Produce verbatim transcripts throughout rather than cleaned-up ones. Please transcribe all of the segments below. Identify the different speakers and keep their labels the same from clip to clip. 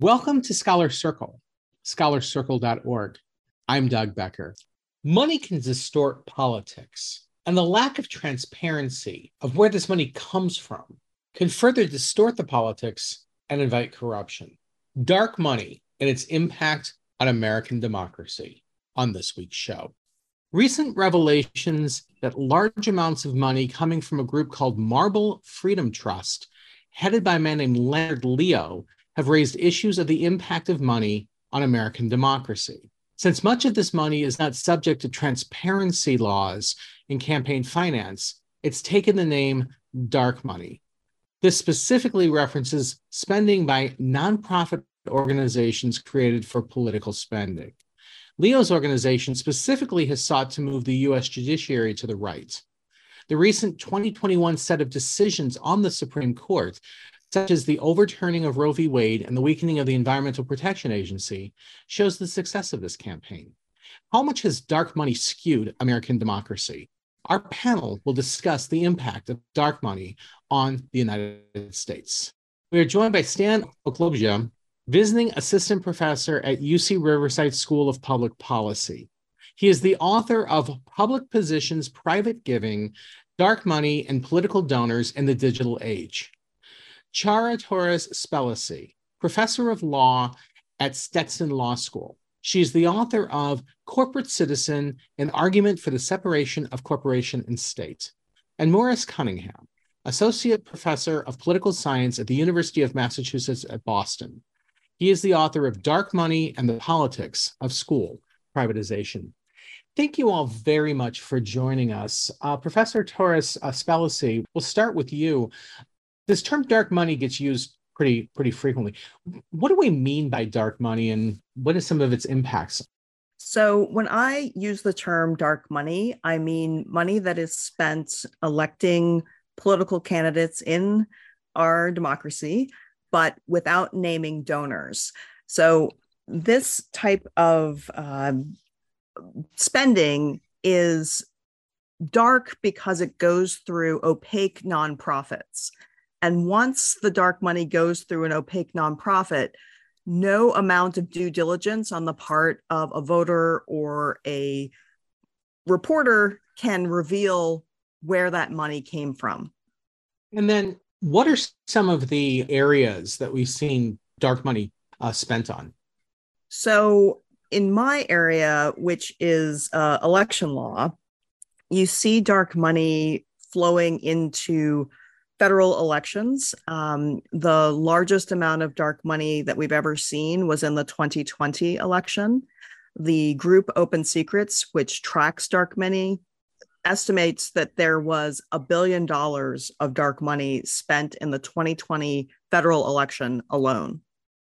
Speaker 1: Welcome to Scholar Circle, scholar circle dot org. I'm Doug Becker. Money can distort politics, and the lack of transparency of where this money comes from can further distort the politics and invite corruption. Dark money and its impact on American democracy on this week's show. Recent revelations that large amounts of money coming from a group called Marble Freedom Trust, headed by a man named Leonard Leo, have raised issues of the impact of money on American democracy. Since much of this money is not subject to transparency laws in campaign finance, it's taken the name dark money. This specifically references spending by nonprofit organizations created for political spending. Leo's organization specifically has sought to move the U S judiciary to the right. The recent twenty twenty-one set of decisions on the Supreme Court, such as the overturning of Roe v. Wade and the weakening of the Environmental Protection Agency, shows the success of this campaign. How much has dark money skewed American democracy? Our panel will discuss the impact of dark money on the United States. We are joined by Stan Oklobja, visiting assistant professor at U C Riverside School of Public Policy. He is the author of Public Positions, Private Giving, Dark Money, and Political Donors in the Digital Age. Chara Torres Spelliscy, professor of law at Stetson Law School. She is the author of Corporate Citizen, an Argument for the Separation of Corporation and State. And Morris Cunningham, associate professor of political science at the University of Massachusetts at Boston. He is the author of Dark Money and the Politics of School Privatization. Thank you all very much for joining us. Uh, Professor Torres uh, Spelliscy, we'll start with you. This term dark money gets used pretty, pretty frequently. What do we mean by dark money, and what are some of its impacts?
Speaker 2: So when I use the term dark money, I mean money that is spent electing political candidates in our democracy, but without naming donors. So this type of uh, spending is dark because it goes through opaque nonprofits. And once the dark money goes through an opaque nonprofit, no amount of due diligence on the part of a voter or a reporter can reveal where that money came from.
Speaker 1: And then what are some of the areas that we've seen dark money uh, spent on?
Speaker 2: So in my area, which is uh, election law, you see dark money flowing into federal elections. Um, the largest amount of dark money that we've ever seen was in the twenty twenty election. The group Open Secrets, which tracks dark money, estimates that there was a billion dollars of dark money spent in the twenty twenty federal election alone.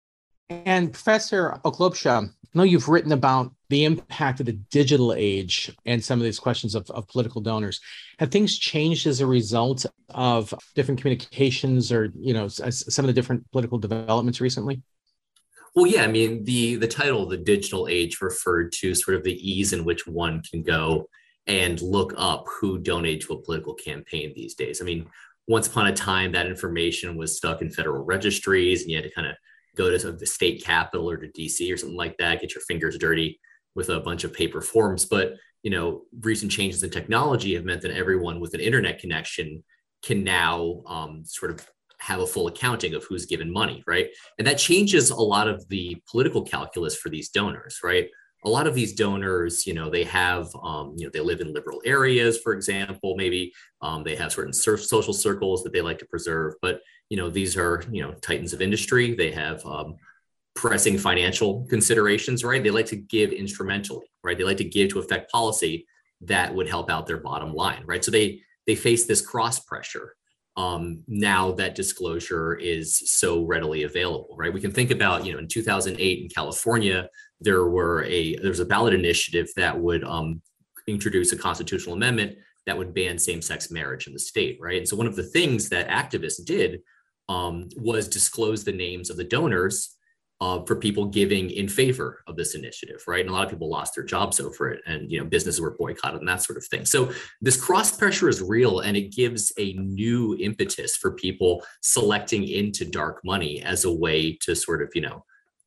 Speaker 1: And Professor Oklobja, I know you've written about the impact of the digital age and some of these questions of, of political donors. Have things changed as a result of different communications or, you know, some of the different political developments recently?
Speaker 3: Well, yeah, I mean, the, the title, The Digital Age, referred to sort of the ease in which one can go and look up who donated to a political campaign these days. I mean, once upon a time, that information was stuck in federal registries and you had to kind of go to the state capitol or to D C or something like that, get your fingers dirty with a bunch of paper forms. But, you know, recent changes in technology have meant that everyone with an internet connection can now um, sort of have a full accounting of who's given money, right? And that changes a lot of the political calculus for these donors, right? A lot of these donors, you know, they have, um, you know, they live in liberal areas, for example, maybe um, they have certain social circles that they like to preserve, but, you know, these are, you know, titans of industry. They have um, pressing financial considerations, right? They like to give instrumentally, right? They like to give to affect policy that would help out their bottom line, right? So they they face this cross pressure um, now that disclosure is so readily available, right? We can think about, you know, in two thousand eight in California, there were a there was a ballot initiative that would um, introduce a constitutional amendment that would ban same-sex marriage in the state, right? And so one of the things that activists did um, was disclose the names of the donors uh, for people giving in favor of this initiative, right? And a lot of people lost their jobs over it, and you know, businesses were boycotted and that sort of thing. So this cross pressure is real, and it gives a new impetus for people selecting into dark money as a way to sort of, you know,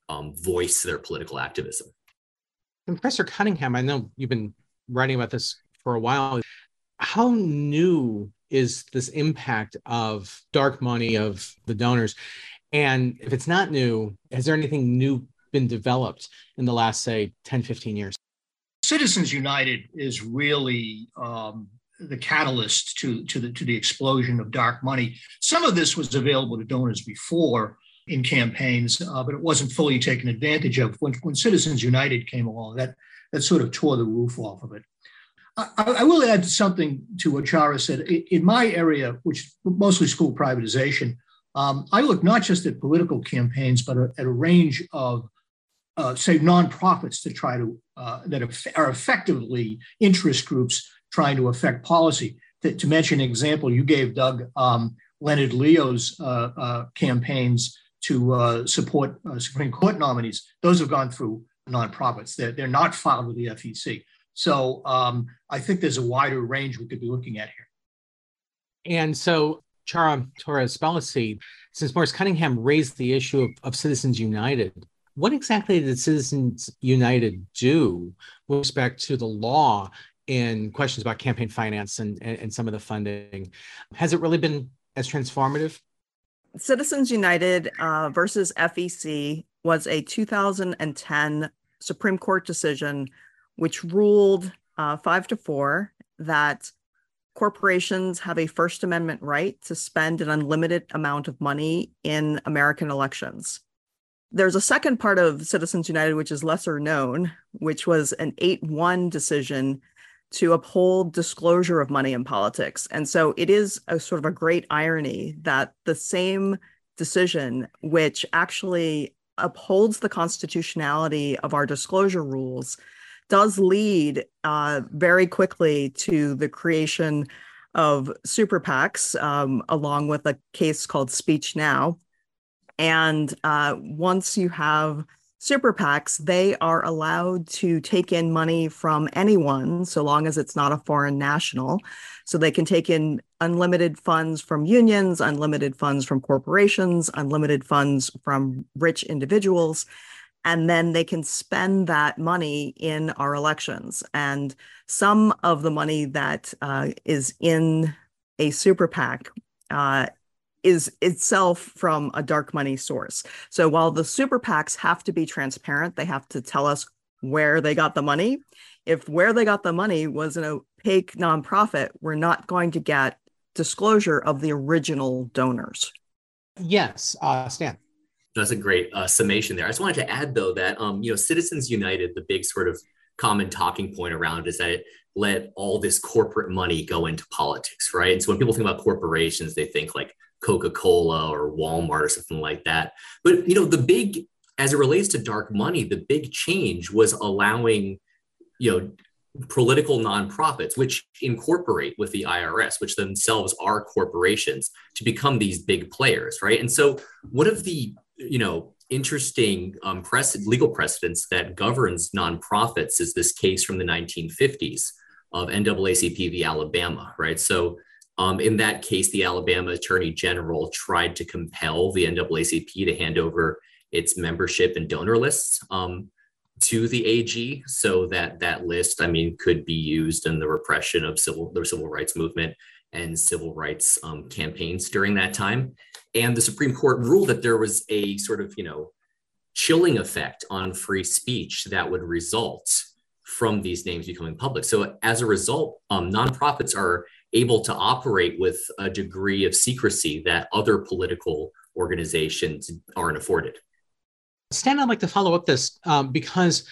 Speaker 3: um, voice their political activism.
Speaker 1: And Professor Cunningham, I know you've been writing about this for a while. How new is this impact of dark money, of the donors? And if it's not new, has there anything new been developed in the last, say, ten, fifteen years?
Speaker 4: Citizens United is really um, the catalyst to, to, the, to the explosion of dark money. Some of this was available to donors before in campaigns, uh, but it wasn't fully taken advantage of. When, when Citizens United came along, that, that sort of tore the roof off of it. I, I will add something to what Chara said. In my area, which is mostly school privatization, um, I look not just at political campaigns, but a, at a range of, uh, say, nonprofits to try to, uh, that are effectively interest groups trying to affect policy. To, to mention an example, you gave, Doug, um, Leonard Leo's uh, uh, campaigns to uh, support uh, Supreme Court nominees. Those have gone through nonprofits. They're, they're not filed with the F E C. So um, I think there's a wider range we could be looking at here.
Speaker 1: And so, Chara Torres Spelliscy, since Morris Cunningham raised the issue of, of Citizens United, what exactly did Citizens United do with respect to the law in questions about campaign finance and, and, and some of the funding? Has it really been as transformative?
Speaker 2: Citizens United uh, versus F E C was a two thousand ten Supreme Court decision which ruled uh, five to four that corporations have a First Amendment right to spend an unlimited amount of money in American elections. There's a second part of Citizens United, which is lesser known, which was an eight one decision to uphold disclosure of money in politics. And so it is a sort of a great irony that the same decision, which actually upholds the constitutionality of our disclosure rules, does lead uh, very quickly to the creation of super PACs, um, along with a case called Speech Now. And uh, once you have super PACs, they are allowed to take in money from anyone, so long as it's not a foreign national. So they can take in unlimited funds from unions, unlimited funds from corporations, unlimited funds from rich individuals, and then they can spend that money in our elections. And some of the money that uh, is in a super PAC uh, is itself from a dark money source. So while the super PACs have to be transparent, they have to tell us where they got the money. If where they got the money was an opaque nonprofit, we're not going to get disclosure of the original donors.
Speaker 1: Yes, uh, Stan.
Speaker 3: That's a great uh, summation there. I just wanted to add, though, that um, you know, Citizens United, the big sort of common talking point around is that it let all this corporate money go into politics, right? And so when people think about corporations, they think like Coca-Cola or Walmart or something like that. But, you know, the big, as it relates to dark money, the big change was allowing, you know, political nonprofits, which incorporate with the I R S, which themselves are corporations, to become these big players, right? And so one of the, you know, interesting um, precedent, legal precedents that governs nonprofits is this case from the nineteen fifties of N double A C P v. Alabama, right? So um, in that case, the Alabama Attorney General tried to compel the N double A C P to hand over its membership and donor lists um, to the A G, so that that list, I mean, could be used in the repression of civil the civil rights movement and civil rights um, campaigns during that time. And the Supreme Court ruled that there was a sort of, you know, chilling effect on free speech that would result from these names becoming public. So as a result, um, nonprofits are able to operate with a degree of secrecy that other political organizations aren't afforded.
Speaker 1: Stan, I'd like to follow up this um, because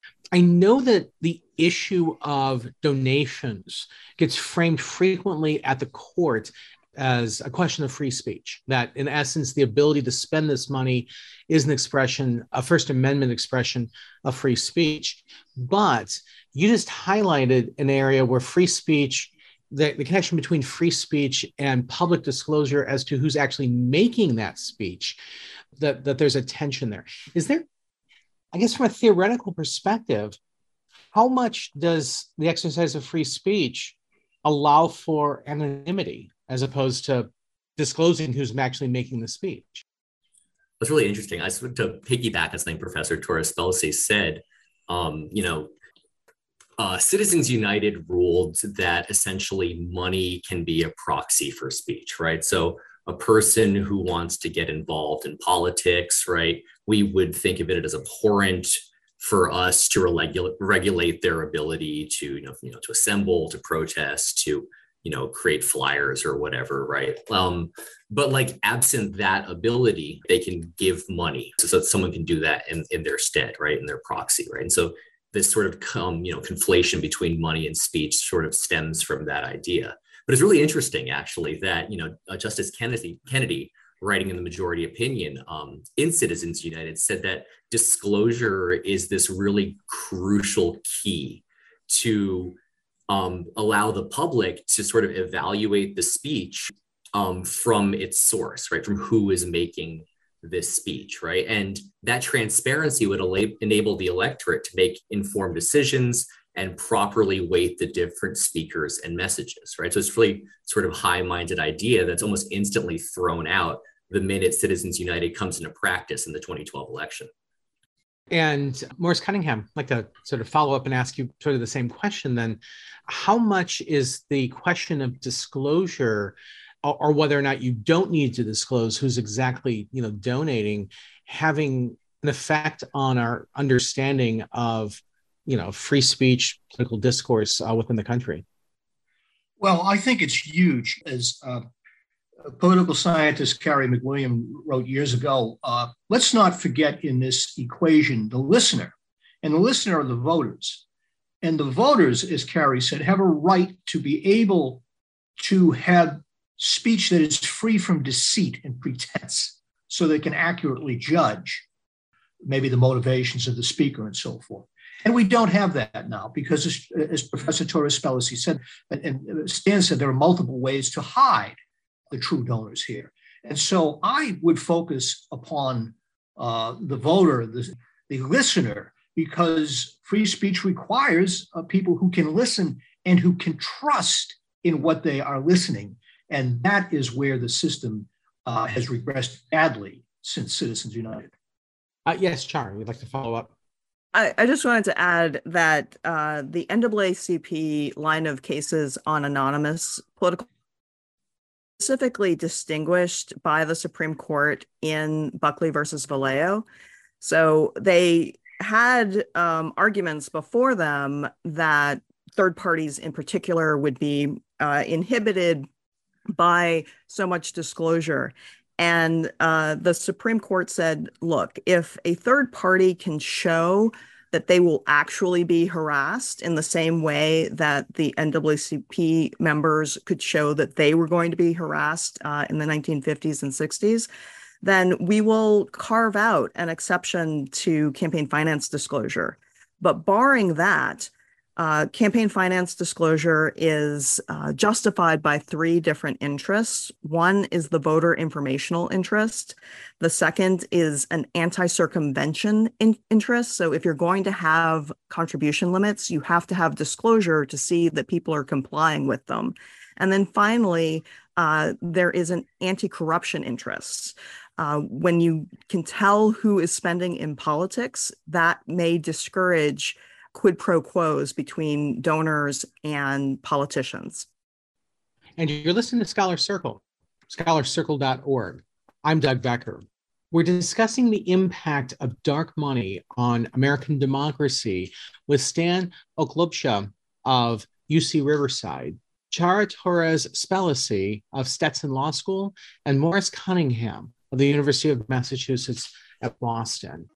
Speaker 1: I know that the issue of donations gets framed frequently at the court as a question of free speech, that in essence, the ability to spend this money is an expression, a First Amendment expression of free speech. But you just highlighted an area where free speech, the, the connection between free speech and public disclosure as to who's actually making that speech, that, that there's a tension there. Is there, I guess from a theoretical perspective, how much does the exercise of free speech allow for anonymity as opposed to disclosing who's actually making the speech?
Speaker 3: That's really interesting. I just want to piggyback on something Professor Torres Spelsi said. Um, you know, uh, Citizens United ruled that essentially money can be a proxy for speech, right? So a person who wants to get involved in politics, right, we would think of it as abhorrent for us to regulate regulate their ability to, you know, you know, to assemble, to protest, to, you know, create flyers or whatever, right? Um, but like absent that ability, they can give money so, so that someone can do that in, in their stead, right, in their proxy, right? And so this sort of um, you know, conflation between money and speech sort of stems from that idea. But it's really interesting, actually, that, you know, uh, Justice Kennedy, Kennedy, writing in the majority opinion um, in Citizens United, said that disclosure is this really crucial key to um, allow the public to sort of evaluate the speech um, from its source, right, from who is making this speech, right? And that transparency would al- enable the electorate to make informed decisions and properly weight the different speakers and messages, right? So it's really sort of high-minded idea that's almost instantly thrown out the minute Citizens United comes into practice in the twenty twelve election.
Speaker 1: And Morris Cunningham, I'd like to sort of follow up and ask you sort of the same question then. How much is the question of disclosure, or, or whether or not you don't need to disclose who's exactly, you know, donating, having an effect on our understanding of, you know, free speech, political discourse uh, within the country?
Speaker 4: Well, I think it's huge. As uh, political scientist Carrie McWilliam wrote years ago, uh, let's not forget in this equation the listener. And the listener are the voters. And the voters, as Carrie said, have a right to be able to have speech that is free from deceit and pretense so they can accurately judge maybe the motivations of the speaker and so forth. And we don't have that now because, as, as Professor Torres Spelsi said, and Stan said, there are multiple ways to hide the true donors here. And so I would focus upon uh, the voter, the, the listener, because free speech requires uh, people who can listen and who can trust in what they are listening. And that is where the system uh, has regressed badly since Citizens United.
Speaker 1: Uh, yes, Char, we'd like to follow up.
Speaker 2: I, I just wanted to add that uh, the N double A C P line of cases on anonymous political specifically distinguished by the Supreme Court in Buckley versus Vallejo. So they had um, arguments before them that third parties in particular would be uh, inhibited by so much disclosure. And uh, the Supreme Court said, look, if a third party can show that they will actually be harassed in the same way that the N double A C P members could show that they were going to be harassed uh, in the nineteen fifties and sixties, then we will carve out an exception to campaign finance disclosure. But barring that, Uh, campaign finance disclosure is uh, justified by three different interests. One is the voter informational interest. The second is an anti-circumvention in- interest. So if you're going to have contribution limits, you have to have disclosure to see that people are complying with them. And then finally, uh, there is an anti-corruption interest. Uh, when you can tell who is spending in politics, that may discourage quid pro quos between donors and politicians.
Speaker 1: And you're listening to Scholar Circle, scholar circle dot org. I'm Doug Becker. We're discussing the impact of dark money on American democracy with Stan Oklubsha of U C Riverside, Chara Torres Spelsi of Stetson Law School, and Morris Cunningham of the University of Massachusetts at Boston.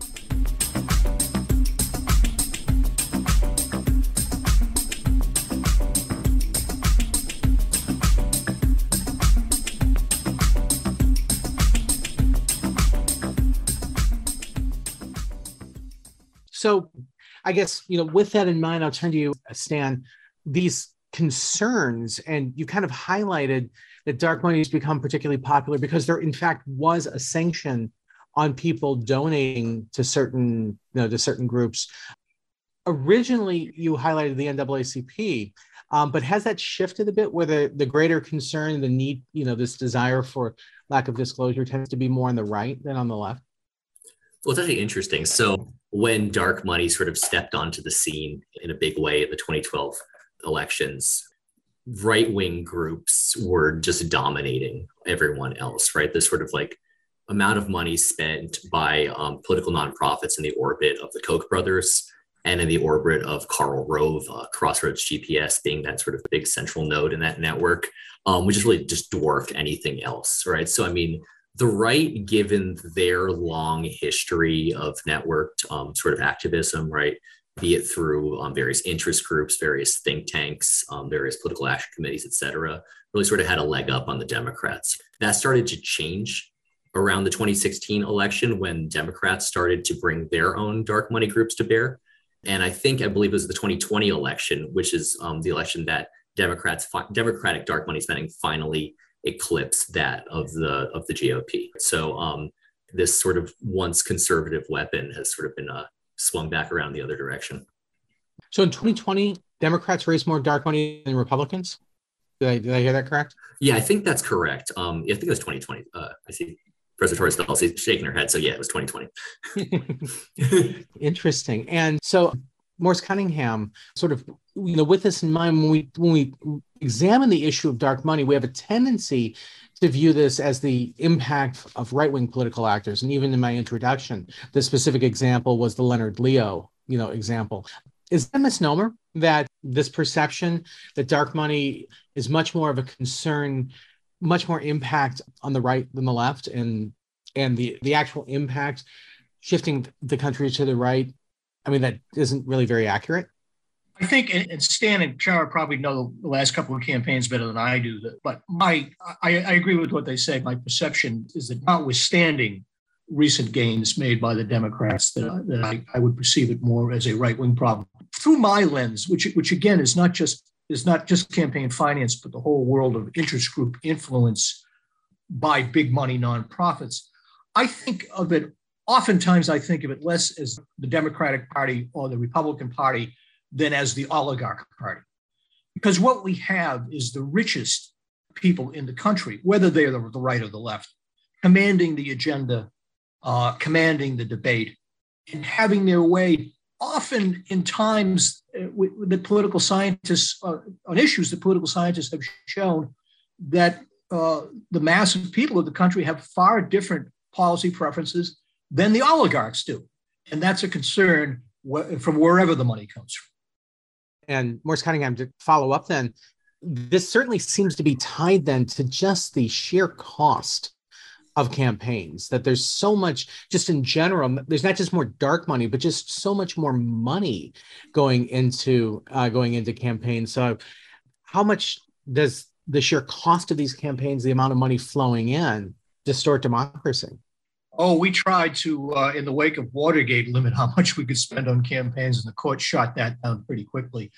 Speaker 1: So I guess, you know, with that in mind, I'll turn to you, Stan, these concerns, and you kind of highlighted that dark money has become particularly popular because there, in fact, was a sanction on people donating to certain, you know, to certain groups. Originally, you highlighted the N double A C P. Um, but has that shifted a bit where the, the greater concern, the need, you know, this desire for lack of disclosure tends to be more on the right than on the left?
Speaker 3: Well, it's actually interesting. So when dark money sort of stepped onto the scene in a big way in the twenty twelve elections, right-wing groups were just dominating everyone else, right? This sort of like amount of money spent by um, political nonprofits in the orbit of the Koch brothers and in the orbit of Karl Rove, uh, Crossroads G P S being that sort of big central node in that network, um, which is really just dwarfed anything else, right? So, I mean, the right, given their long history of networked um, sort of activism, right, be it through um, various interest groups, various think tanks, um, various political action committees, et cetera, really sort of had a leg up on the Democrats. That started to change around the twenty sixteen election when Democrats started to bring their own dark money groups to bear. And I think, I believe it was the twenty twenty election, which is um, the election that Democrats, Democratic dark money spending finally eclipsed that of the of the G O P. So um, this sort of once conservative weapon has sort of been uh, swung back around the other direction.
Speaker 1: So in twenty twenty, Democrats raised more dark money than Republicans? Did I, did I hear that correct?
Speaker 3: Yeah, I think that's correct. Um, yeah, I think it was twenty twenty. Uh, I see President Torres Dulce shaking her head. So yeah, it was twenty twenty.
Speaker 1: Interesting. And so Morris Cunningham, sort of, you know, with this in mind, when we when we examine the issue of dark money, we have a tendency to view this as the impact of right-wing political actors. And even in my introduction, the specific example was the Leonard Leo, you know, example. Is that a misnomer that this perception that dark money is much more of a concern, much more impact on the right than the left, and and the, the actual impact shifting the country to the right? I mean, that isn't really very accurate.
Speaker 4: I think, and Stan and Chara probably know the last couple of campaigns better than I do, but my I, I agree with what they say. My perception is that notwithstanding recent gains made by the Democrats, that, that I, I would perceive it more as a right-wing problem. Through my lens, which which again is not just is not just campaign finance, but the whole world of interest group influence by big money nonprofits, I think of it, oftentimes I think of it less as the Democratic Party or the Republican Party than as the oligarch party. Because what we have is the richest people in the country, whether they're the, the right or the left, commanding the agenda, uh, commanding the debate, and having their way, often in times uh, that political scientists, uh, on issues that political scientists have shown that uh, the mass of people of the country have far different policy preferences than the oligarchs do. And that's a concern wh- from wherever the money comes from.
Speaker 1: And Morris Cunningham, to follow up then, this certainly seems to be tied then to just the sheer cost of campaigns, that there's so much, just in general, there's not just more dark money, but just so much more money going into uh, going into campaigns. So how much does the sheer cost of these campaigns, the amount of money flowing in, distort democracy?
Speaker 4: Oh, we tried to, uh, in the wake of Watergate, limit how much we could spend on campaigns, and the court shot that down pretty quickly.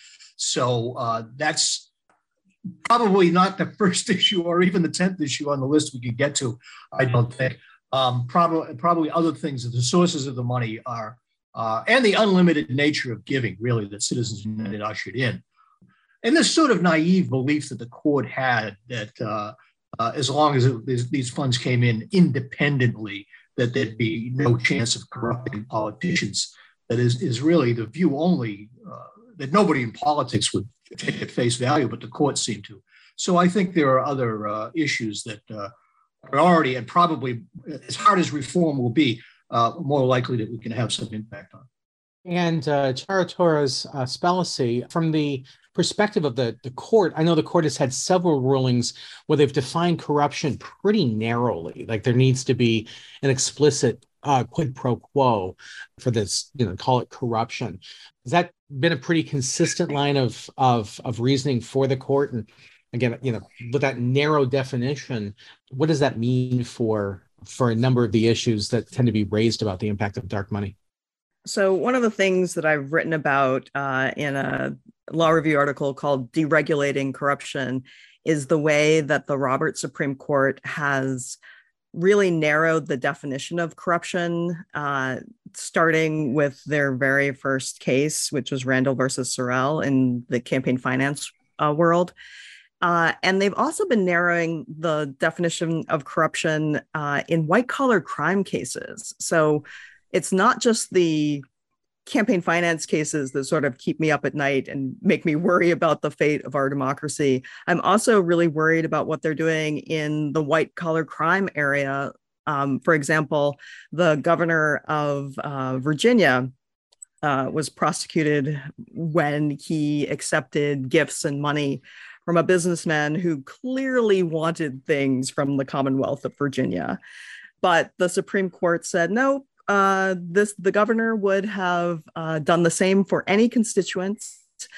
Speaker 4: So uh, that's probably not the first issue or even the tenth issue on the list we could get to, I don't think. Um, probably, probably other things, the sources of the money are, uh, and the unlimited nature of giving, really, that Citizens United ushered in. And this sort of naive belief that the court had that uh, uh, as long as it, these, these funds came in independently, that there'd be no chance of corrupting politicians. That is, is really the view only, uh, that nobody in politics would take at face value, but the courts seem to. So I think there are other uh, issues that uh, are already, and probably as hard as reform will be, uh, more likely that we can have some impact on.
Speaker 1: And uh, Chara Torres uh, Spelliscy, from the perspective of the, the court, I know the court has had several rulings where they've defined corruption pretty narrowly. Like there needs to be an explicit uh, quid pro quo for this, you know, call it corruption. Has that been a pretty consistent line of, of, of reasoning for the court? And again, you know, with that narrow definition, what does that mean for, for a number of the issues that tend to be raised about the impact of dark money?
Speaker 2: So one of the things that I've written about uh, in a law review article called Deregulating Corruption is the way that the Roberts Supreme Court has really narrowed the definition of corruption, uh, starting with their very first case, which was Randall versus Sorrell in the campaign finance uh, world. Uh, and they've also been narrowing the definition of corruption uh, in white collar crime cases. So it's not just the campaign finance cases that sort of keep me up at night and make me worry about the fate of our democracy. I'm also really worried about what they're doing in the white collar crime area. Um, for example, the governor of uh, Virginia uh, was prosecuted when he accepted gifts and money from a businessman who clearly wanted things from the Commonwealth of Virginia. But the Supreme Court said, no, uh, this the governor would have uh, done the same for any constituents.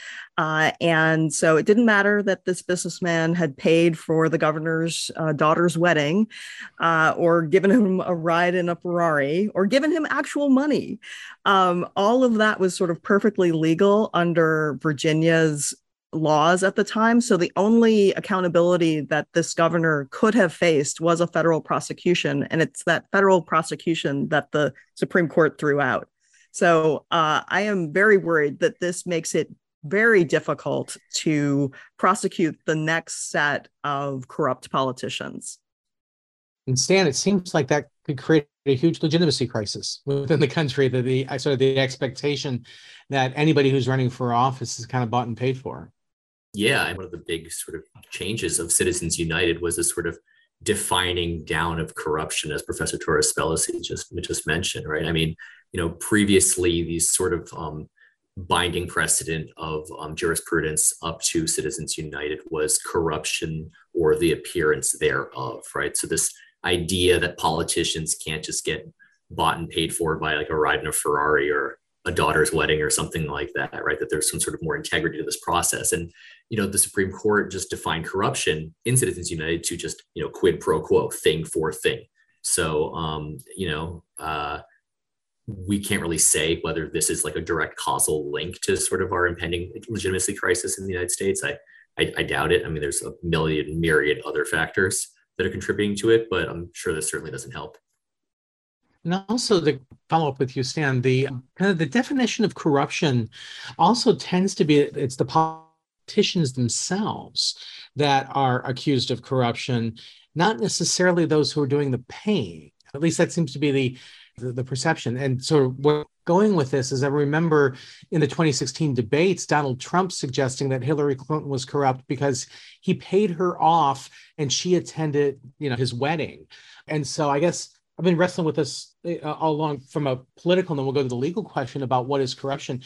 Speaker 2: Uh, and so it didn't matter that this businessman had paid for the governor's uh, daughter's wedding uh, or given him a ride in a Ferrari or given him actual money. Um, all of that was sort of perfectly legal under Virginia's laws at the time. So the only accountability that this governor could have faced was a federal prosecution. And it's that federal prosecution that the Supreme Court threw out. So uh, I am very worried that this makes it very difficult to prosecute the next set of corrupt politicians.
Speaker 1: And Stan, it seems like that could create a huge legitimacy crisis within the country, that the sort of the expectation that anybody who's running for office is kind of bought and paid for.
Speaker 3: Yeah, and one of the big sort of changes of Citizens United was this sort of defining down of corruption, as Professor Torres Spellacy just, just mentioned, right? I mean, you know, previously these sort of um, binding precedent of um, jurisprudence up to Citizens United was corruption or the appearance thereof, right? So this idea that politicians can't just get bought and paid for by like a ride in a Ferrari or a daughter's wedding or something like that, right? That there's some sort of more integrity to this process. And, you know, the Supreme Court just defined corruption in Citizens United to just, you know, quid pro quo, thing for thing. So, um, you know, uh, we can't really say whether this is like a direct causal link to sort of our impending legitimacy crisis in the United States. I, I, I doubt it. I mean, there's a million, myriad other factors that are contributing to it, but I'm sure this certainly doesn't help.
Speaker 1: And also, to follow up with you, Stan, the kind of the definition of corruption also tends to be it's the politicians themselves that are accused of corruption, not necessarily those who are doing the paying. At least that seems to be the the, the perception. And so we're going with this is I remember in the twenty sixteen debates, Donald Trump suggesting that Hillary Clinton was corrupt because he paid her off and she attended, you know, his wedding. And so I guess I've been wrestling with this uh, all along from a political, and then we'll go to the legal question about what is corruption.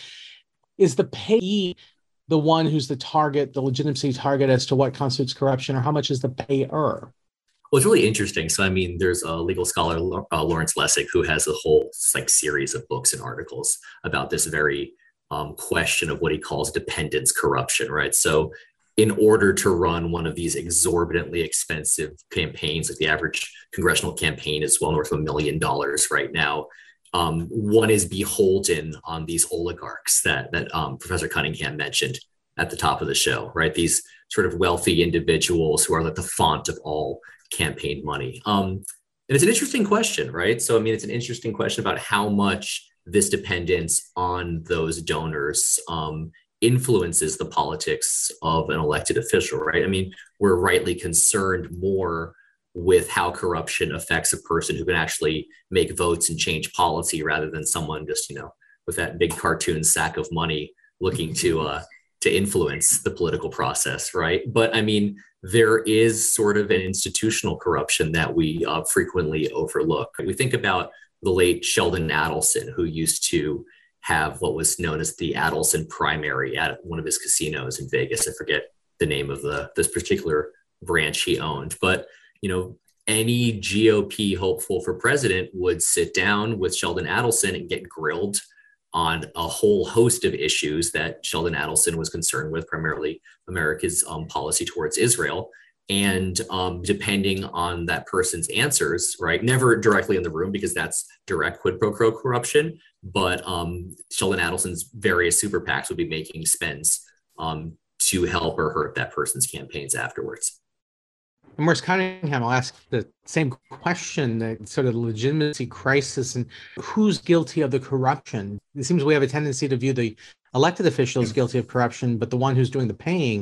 Speaker 1: Is the payee the one who's the target, the legitimacy target as to what constitutes corruption, or how much is the payer?
Speaker 3: Well, it's really interesting. So, I mean, there's a legal scholar, uh, Lawrence Lessig, who has a whole like series of books and articles about this very um, question of what he calls dependence corruption, right? So in order to run one of these exorbitantly expensive campaigns, like the average congressional campaign is well north of a million dollars right now, um, one is beholden on these oligarchs that, that um, Professor Cunningham mentioned at the top of the show, right? These sort of wealthy individuals who are like the font of all campaign money. Um, and it's an interesting question, right? So, I mean, it's an interesting question about how much this dependence on those donors um, influences the politics of an elected official, right? I mean, we're rightly concerned more with how corruption affects a person who can actually make votes and change policy rather than someone just, you know, with that big cartoon sack of money looking to uh, to influence the political process, right? But I mean, there is sort of an institutional corruption that we uh, frequently overlook. We think about the late Sheldon Adelson, who used to have what was known as the Adelson primary at one of his casinos in Vegas. I forget the name of the this particular branch he owned, but you know, any G O P hopeful for president would sit down with Sheldon Adelson and get grilled on a whole host of issues that Sheldon Adelson was concerned with, primarily America's um, policy towards Israel. And um, depending on that person's answers, right, never directly in the room because that's direct quid pro quo corruption, but um, Sheldon Adelson's various super PACs would be making spends um, to help or hurt that person's campaigns afterwards.
Speaker 1: And Morris Cunningham, I'll ask the same question, the sort of legitimacy crisis and who's guilty of the corruption. It seems we have a tendency to view the elected official as guilty of corruption, but the one who's doing the paying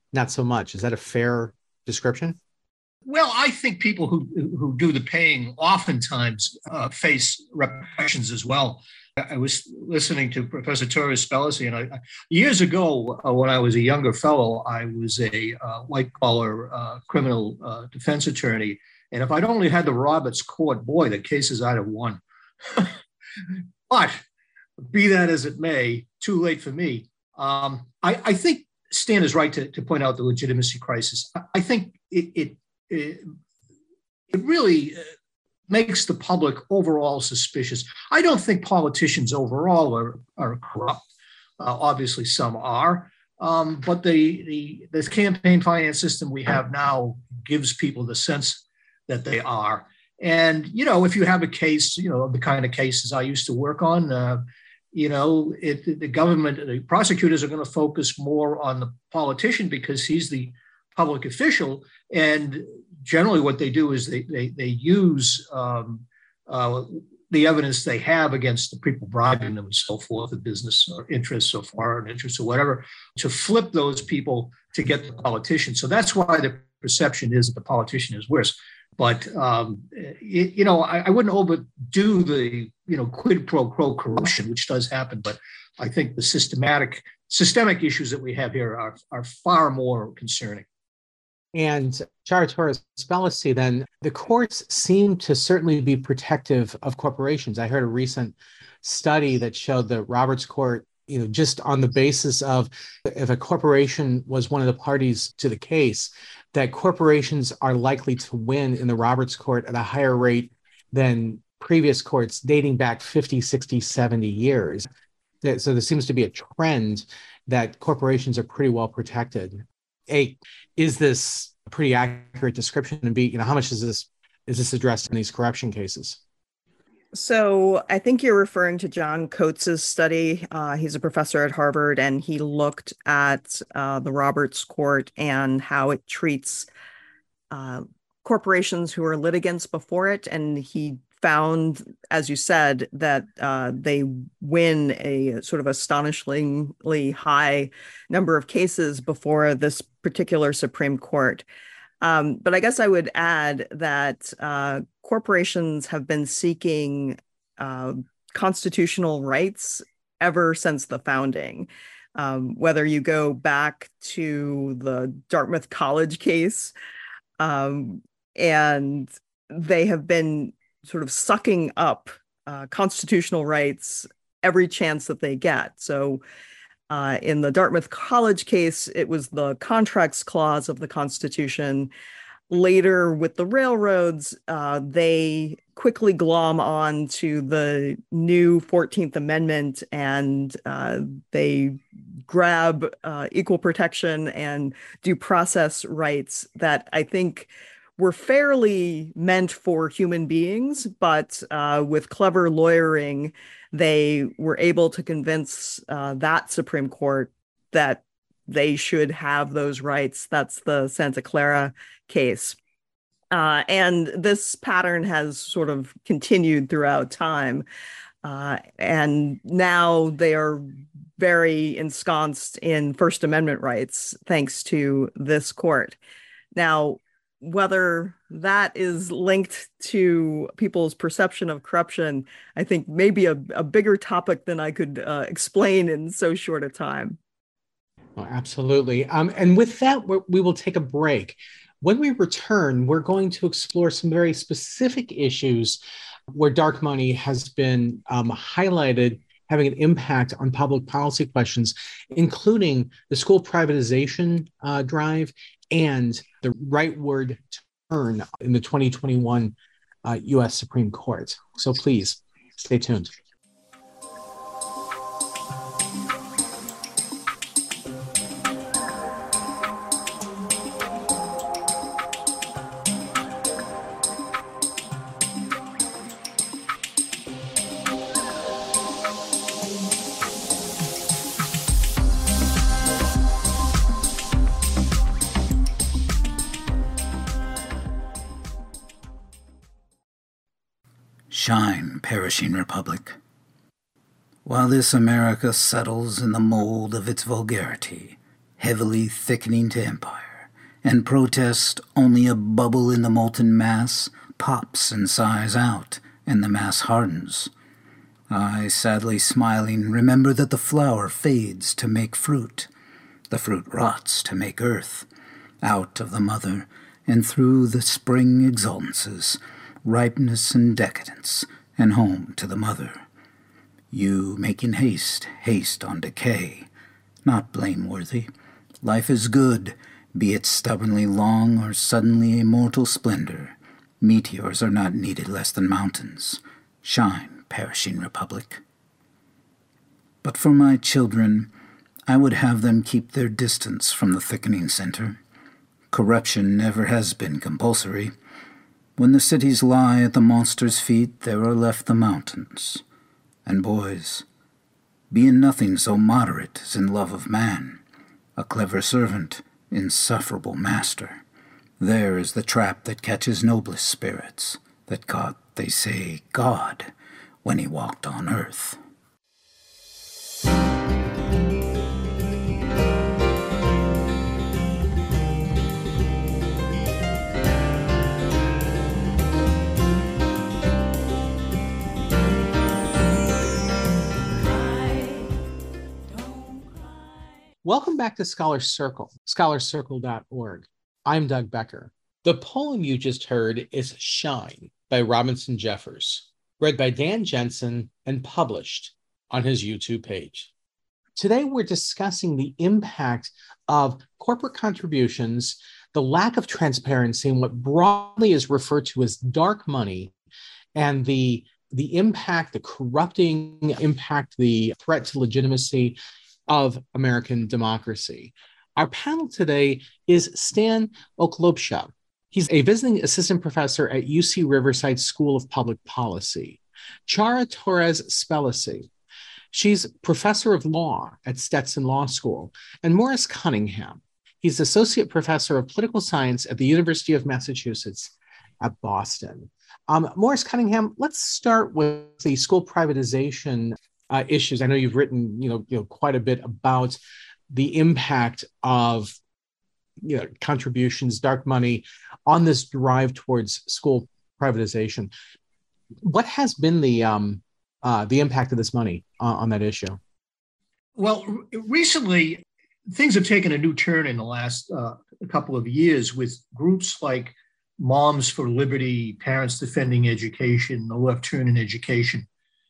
Speaker 1: not so much. Is that a fair description?
Speaker 4: Well, I think people who who do the paying oftentimes uh, face repercussions as well. I was listening to Professor Torres Spelliscy, and I, years ago, uh, when I was a younger fellow, I was a uh, white-collar uh, criminal uh, defense attorney. And if I'd only had the Roberts Court, boy, the cases I'd have won. But be that as it may, too late for me. Um, I, I think Stan is right to, to point out the legitimacy crisis. I, I think it, it, it, it really makes the public overall suspicious. I don't think politicians overall are, are corrupt. Uh, obviously, some are. Um, but the, the this campaign finance system we have now gives people the sense that they are. And, you know, if you have a case, you know, the kind of cases I used to work on, uh, you know, it, the government, the prosecutors are going to focus more on the politician because he's the public official. And generally what they do is they they, they use um, uh, the evidence they have against the people bribing them and so forth, the business or interests or foreign interests or whatever, to flip those people to get the politician. So that's why the perception is that the politician is worse. But, um, it, you know, I, I wouldn't overdo the, you know, quid pro quo corruption, which does happen. But I think the systematic, systemic issues that we have here are, are far more concerning.
Speaker 1: And Chara Torres Spelliscy, then the courts seem to certainly be protective of corporations. I heard a recent study that showed the Roberts Court, you know, just on the basis of if a corporation was one of the parties to the case, that corporations are likely to win in the Roberts Court at a higher rate than previous courts dating back fifty, sixty, seventy years. So there seems to be a trend that corporations are pretty well protected. A, is this a pretty accurate description? And B, you know, how much is this is this addressed in these corruption cases?
Speaker 2: So I think you're referring to John Coates's study. Uh, he's a professor at Harvard, and he looked at uh, the Roberts Court and how it treats uh, corporations who are litigants before it. And he found, as you said, that uh, they win a sort of astonishingly high number of cases before this particular Supreme Court. Um, but I guess I would add that uh, corporations have been seeking uh, constitutional rights ever since the founding. Um, whether you go back to the Dartmouth College case, um, and they have been sort of sucking up uh, constitutional rights every chance that they get. So Uh, in the Dartmouth College case, it was the Contracts Clause of the Constitution. Later, with the railroads, uh, they quickly glom on to the new fourteenth Amendment, and uh, they grab uh, equal protection and due process rights that I think were fairly meant for human beings, but uh, with clever lawyering, they were able to convince uh, that Supreme Court that they should have those rights. That's the Santa Clara case. Uh, and this pattern has sort of continued throughout time. Uh, and now they are very ensconced in First Amendment rights, thanks to this court. Now, whether that is linked to people's perception of corruption, I think maybe a, a bigger topic than I could uh, explain in so short a time.
Speaker 1: Oh, absolutely. Um, and with that, we will take a break. When we return, we're going to explore some very specific issues where dark money has been um, highlighted having an impact on public policy questions, including the school privatization uh, drive and the rightward turn in the twenty twenty-one uh, U S Supreme Court. So please stay tuned.
Speaker 5: Shine, perishing republic. While this America settles in the mold of its vulgarity, heavily thickening to empire, and protest, only a bubble in the molten mass, pops and sighs out, and the mass hardens. I, sadly smiling, remember that the flower fades to make fruit. The fruit rots to make earth. Out of the mother, and through the spring exultances, ripeness and decadence, and home to the mother. You making haste, haste on decay, not blameworthy. Life is good, be it stubbornly long or suddenly immortal splendor. Meteors are not needed less than mountains. Shine, perishing republic. But for my children, I would have them keep their distance from the thickening center. Corruption never has been compulsory. When the cities lie at the monster's feet, there are left the mountains. And boys, be in nothing so moderate as in love of man, a clever servant, insufferable master. There is the trap that catches noblest spirits, that caught, they say, God, when he walked on earth.
Speaker 1: Welcome back to Scholar Circle, scholar circle dot org. I'm Doug Becker. The poem you just heard is Shine by Robinson Jeffers, read by Dan Jensen and published on his YouTube page. Today, we're discussing the impact of corporate contributions, the lack of transparency, and what broadly is referred to as dark money, and the, the impact, the corrupting impact, the threat to legitimacy of American democracy. Our panel today is Stan Oklopsha. He's a visiting assistant professor at U C Riverside School of Public Policy. Chara Torres Spellacy. She's professor of law at Stetson Law School. And Morris Cunningham. He's associate professor of political science at the University of Massachusetts at Boston. Um, Morris Cunningham, let's start with the school privatization Uh, issues. I know you've written, you know, you know, quite a bit about the impact of, you know, contributions, dark money on this drive towards school privatization. What has been the um, uh, the impact of this money uh, on that issue?
Speaker 4: Well, recently things have taken a new turn in the last uh, couple of years with groups like Moms for Liberty, Parents Defending Education, The Left Turn in Education.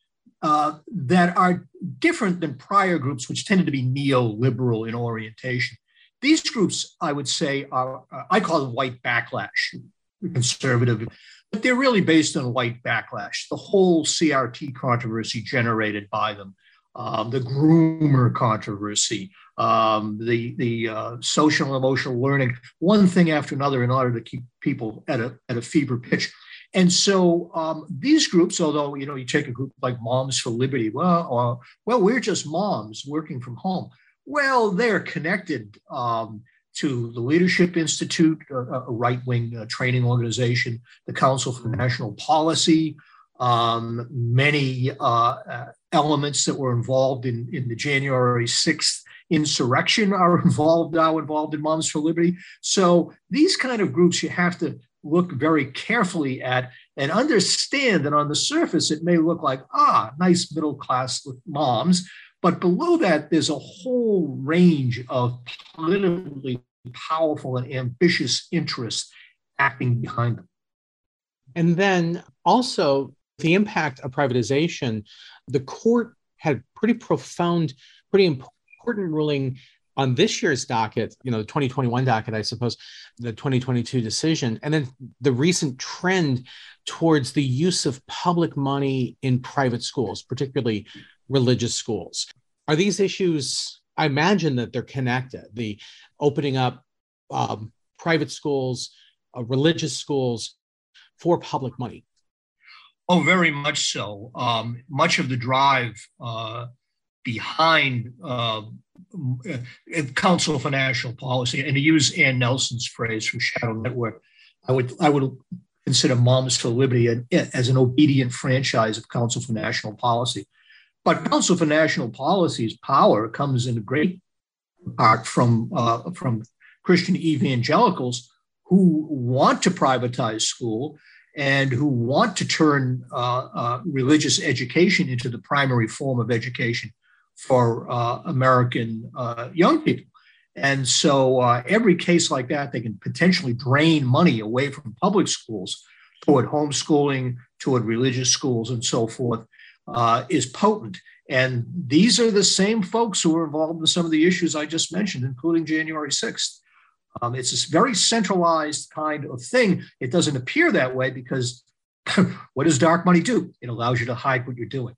Speaker 4: Uh, that are different than prior groups, which tended to be neoliberal in orientation. These groups, I would say, are, uh, I call them white backlash, conservative, but they're really based on white backlash. The whole C R T controversy generated by them, um, the groomer controversy, um, the, the uh, social and emotional learning, one thing after another in order to keep people at a, at a fever pitch. And so um, these groups, although, you know, you take a group like Moms for Liberty, well, or, well, we're just moms working from home. Well, they're connected um, to the Leadership Institute, a, a right-wing uh, training organization, the Council for National Policy, um, many uh, uh, elements that were involved in, in the January sixth insurrection are involved now involved in Moms for Liberty. So these kind of groups you have to look very carefully at and understand that on the surface, it may look like, ah, nice middle class moms. But below that, there's a whole range of politically powerful and ambitious interests acting behind them.
Speaker 1: And then also the impact of privatization, the court had pretty profound, pretty important ruling on this year's docket, you know, the twenty twenty-one docket, I suppose, the twenty twenty-two decision, and then the recent trend towards the use of public money in private schools, particularly religious schools. Are these issues, I imagine that they're connected, the opening up um, private schools, uh, religious schools for public money?
Speaker 4: Oh, very much so. Um, much of the drive uh, behind uh, Council for National Policy, and to use Ann Nelson's phrase from Shadow Network, I would I would consider Moms for Liberty as an obedient franchise of Council for National Policy. But Council for National Policy's power comes in great apart from uh, from Christian evangelicals who want to privatize school and who want to turn uh, uh, religious education into the primary form of education for uh, American uh, young people. And so uh, every case like that, they can potentially drain money away from public schools toward homeschooling, toward religious schools, and so forth, uh, is potent. And these are the same folks who were involved in some of the issues I just mentioned, including January sixth. Um, it's this very centralized kind of thing. It doesn't appear that way because what does dark money do? It allows you to hide what you're doing.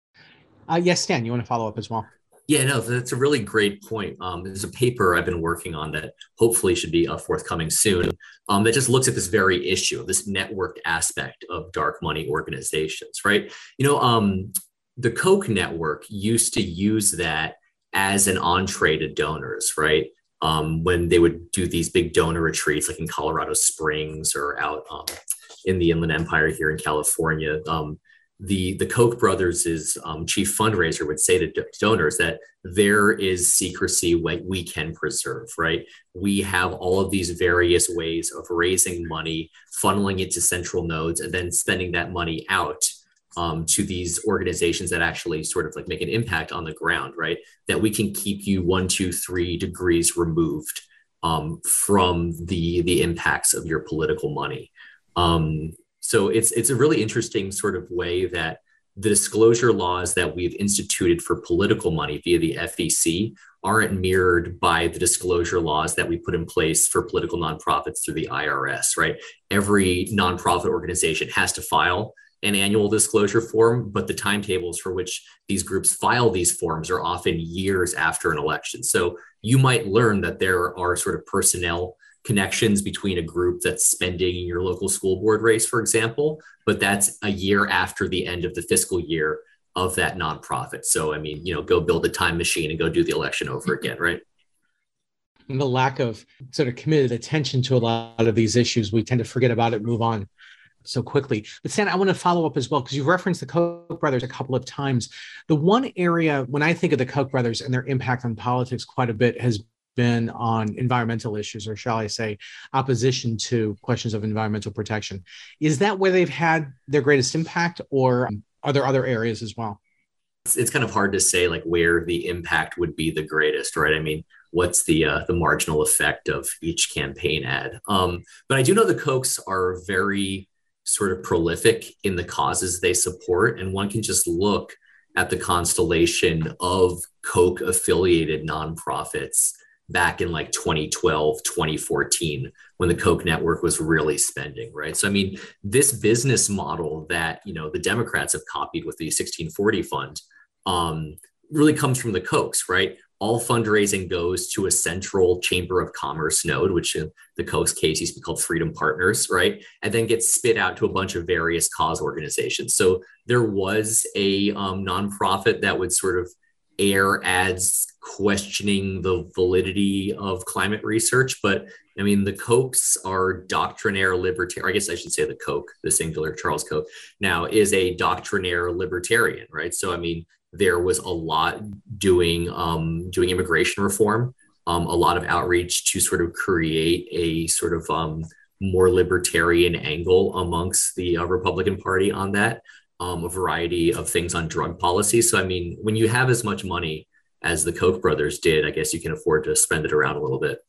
Speaker 1: Uh, yes, Stan, you want to follow up as well?
Speaker 3: Yeah, no, that's a really great point. Um, there's a paper I've been working on that hopefully should be uh, forthcoming soon um, that just looks at this very issue, this network aspect of dark money organizations, right? You know, um, the Koch network used to use that as an entree to donors, right? Um, when they would do these big donor retreats, like in Colorado Springs or out um, in the Inland Empire here in California, um, the the Koch brothers' um, chief fundraiser would say to donors that there is secrecy we, we can preserve, right? We have all of these various ways of raising money, funneling it to central nodes, and then spending that money out um, to these organizations that actually sort of like make an impact on the ground, right? That we can keep you one, two, three degrees removed um, from the the impacts of your political money. Um, So it's it's a really interesting sort of way that the disclosure laws that we've instituted for political money via the F E C aren't mirrored by the disclosure laws that we put in place for political nonprofits through the I R S, right? Every nonprofit organization has to file an annual disclosure form, but the timetables for which these groups file these forms are often years after an election. So you might learn that there are sort of personnel connections between a group that's spending in your local school board race, for example, but that's a year after the end of the fiscal year of that nonprofit. So, I mean, you know, go build a time machine and go do the election over again, right?
Speaker 1: And the lack of sort of committed attention to a lot of these issues, we tend to forget about it, move on so quickly. But Stan, I want to follow up as well, because you've referenced the Koch brothers a couple of times. The one area, when I think of the Koch brothers and their impact on politics quite a bit, has been on environmental issues, or shall I say, opposition to questions of environmental protection. Is that where they've had their greatest impact, or are there other areas as well?
Speaker 3: It's, it's kind of hard to say like where the impact would be the greatest, right? I mean, what's the uh, the marginal effect of each campaign ad? Um, but I do know the Kochs are very sort of prolific in the causes they support, and one can just look at the constellation of Koch affiliated nonprofits back in like twenty twelve, twenty fourteen, when the Koch network was really spending, right? So, I mean, this business model that, you know, the Democrats have copied with the sixteen forty fund um, really comes from the Kochs, right? All fundraising goes to a central chamber of commerce node, which in the Koch's case used to be called Freedom Partners, right? And then gets spit out to a bunch of various cause organizations. So there was a um, nonprofit that would sort of air ads questioning the validity of climate research. But I mean, the Kochs are doctrinaire libertarian. I guess I should say the Koch, the singular Charles Koch, now is a doctrinaire libertarian, right? So, I mean, there was a lot doing, um, doing immigration reform, um, a lot of outreach to sort of create a sort of um, more libertarian angle amongst the uh, Republican Party on that. Um, a variety of things on drug policy. So, I mean, when you have as much money as the Koch brothers did, I guess you can afford to spend it around a little bit.